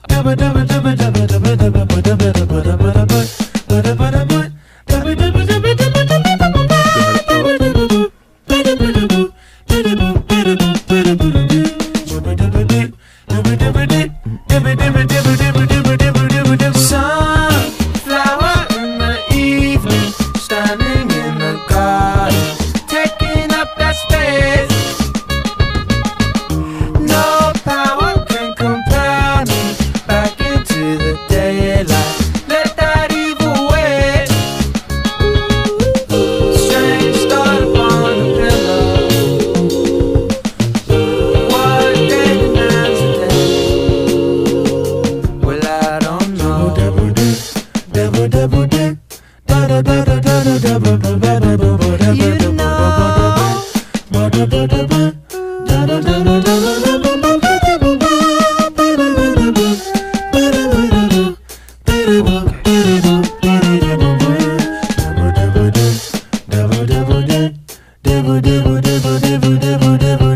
Sunflower in the evening, standing in the garden, taking up that space. No power can compare me back into the daylight. Let that evil wait. Strange start upon the pillow. What day demands a day? Well, I don't know. You know.